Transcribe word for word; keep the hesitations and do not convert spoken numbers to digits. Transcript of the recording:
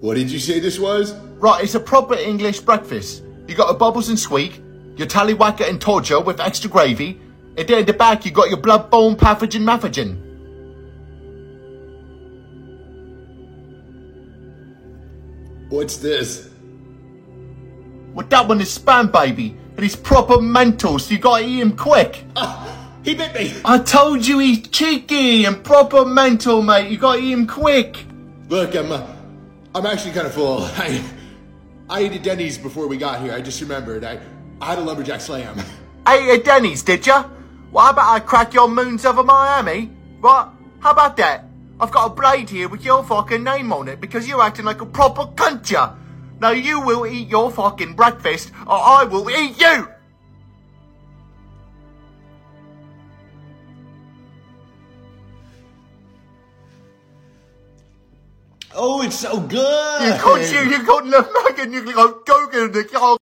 What did you say this was? Right, it's a proper English breakfast. You got your bubbles and sweet, your tallywhacker and torture with extra gravy, and then in the back you got your blood-borne pathogen mathogen. What's this? Well, that one is spam, baby, and he's proper mental, so you gotta eat him quick. Ah, he bit me. I told you he's cheeky and proper mental, mate. You gotta eat him quick. Look, I'm, uh, I'm actually kind of full. I, I ate at Denny's before we got here. I just remembered. I, I had a lumberjack slam. Ate at Denny's, did ya? Well, how about I crack your moons over Miami? What? How about that? I've got a blade here with your fucking name on it because you're acting like a proper cunt, ya. Now you will eat your fucking breakfast or I will eat you! Oh, it's so good. You can't, you, you can't look back and you go, go get it.